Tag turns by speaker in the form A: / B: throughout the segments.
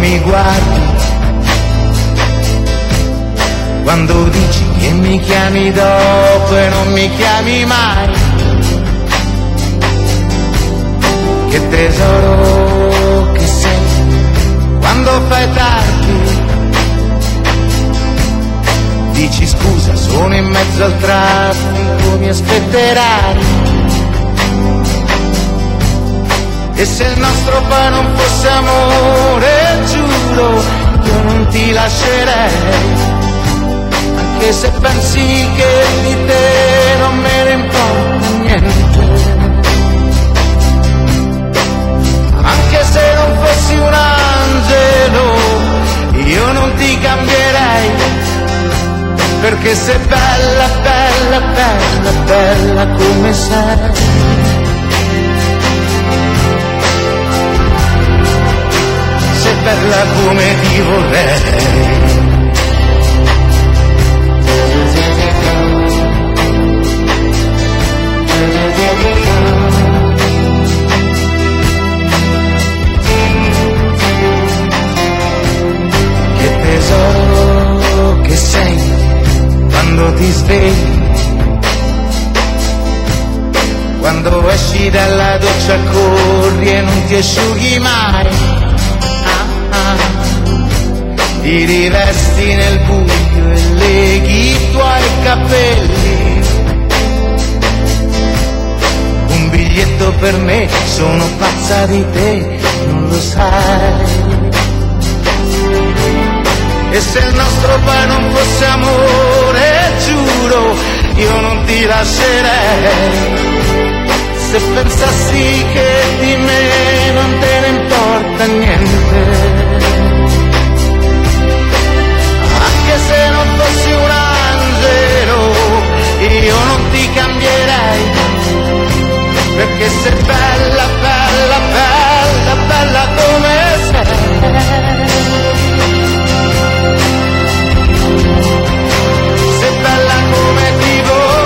A: mi guardi, quando dici che mi chiami dopo e non mi chiami mai, che tesoro che sei quando fai tardi, dici scusa sono in mezzo al traffico, mi aspetterai. E se il nostro poi non fosse amore, giuro, io non ti lascerei, anche se pensi che di te non me ne importa niente, anche se non fossi un angelo, io non ti cambierei, perché sei bella, bella, bella, bella come sei. Bella come ti vorrei. Che tesoro che sei quando ti svegli, quando esci dalla doccia corri e non ti asciughi mai, ti rivesti nel buio e leghi i tuoi capelli, un biglietto per me, sono pazza di te, non lo sai. E se il nostro poi non fosse amore, giuro, io non ti lascerei, se pensassi che di me non te ne importa niente, se non fossi un angelo, io non ti cambierei, perché sei bella, bella, bella, bella come sei. Sei bella come ti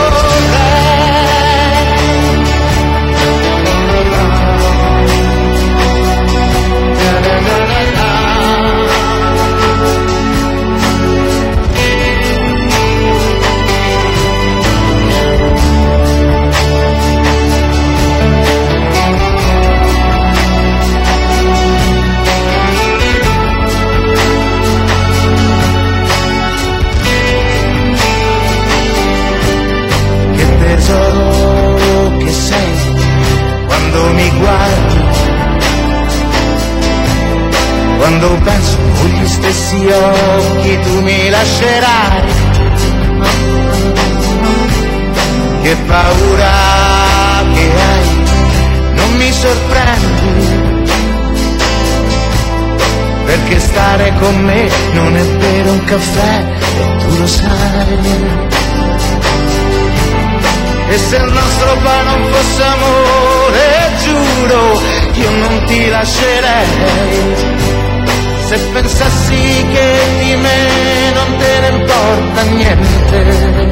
A: che sei quando mi guardi, quando penso con gli stessi occhi tu mi lascerai, che paura che hai, non mi sorprendi, perché stare con me non è bere un caffè e tu lo sai. E se il nostro poi non fosse amore, giuro, io non ti lascerei, se pensassi che di me non te ne importa niente,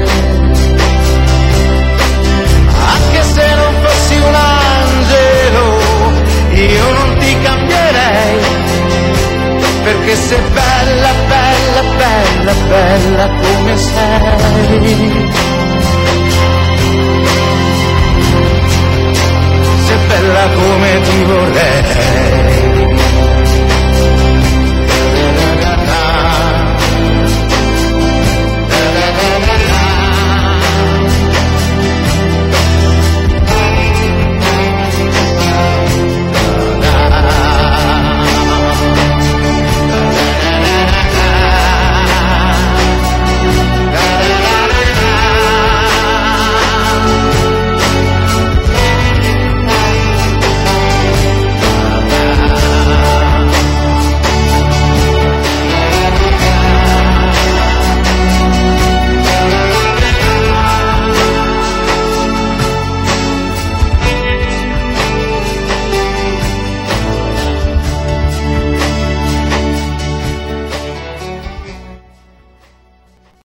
A: anche se non fossi un angelo, io non ti cambierei, perché sei bella, bella, bella, bella come sei. Sei bella come ti vorrei.